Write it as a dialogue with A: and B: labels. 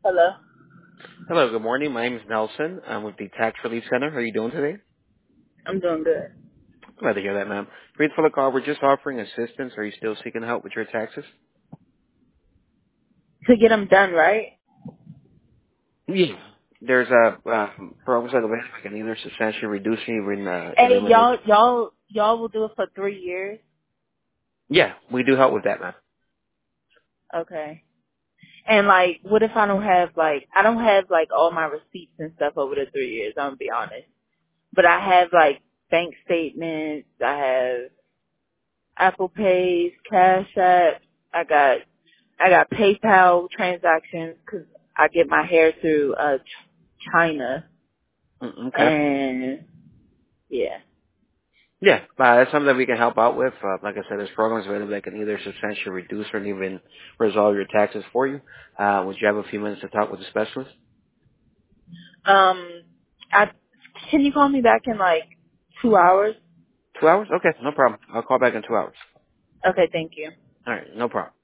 A: Hello.
B: Hello, good morning. My name is Nelson. I'm with the Tax Relief Center. How are you doing today?
A: I'm doing good.
B: Glad to hear that, ma'am. Reason for the call, we're just offering assistance. Are you still seeking help with your taxes?
A: To get them done, right?
B: Yeah. There's a programs that can either substantially reduce or even
A: Hey,
B: eliminate.
A: y'all will do it for 3 years.
B: Yeah, we do help with that, ma'am.
A: Okay. And like, what if I don't have like all my receipts and stuff over the 3 years. I'm gonna be honest, but I have like bank statements. I have Apple Pays, Cash App. I got PayPal transactions because I get my hair through China,
B: Okay.
A: and yeah.
B: Yeah, that's something that we can help out with. Like I said, there's programs available that can either substantially reduce or even resolve your taxes for you. Would you have a few minutes to talk with the specialist?
A: I can you call me back in like 2 hours?
B: 2 hours? Okay, no problem. I'll call back in 2 hours.
A: Okay, thank you.
B: All right, no problem.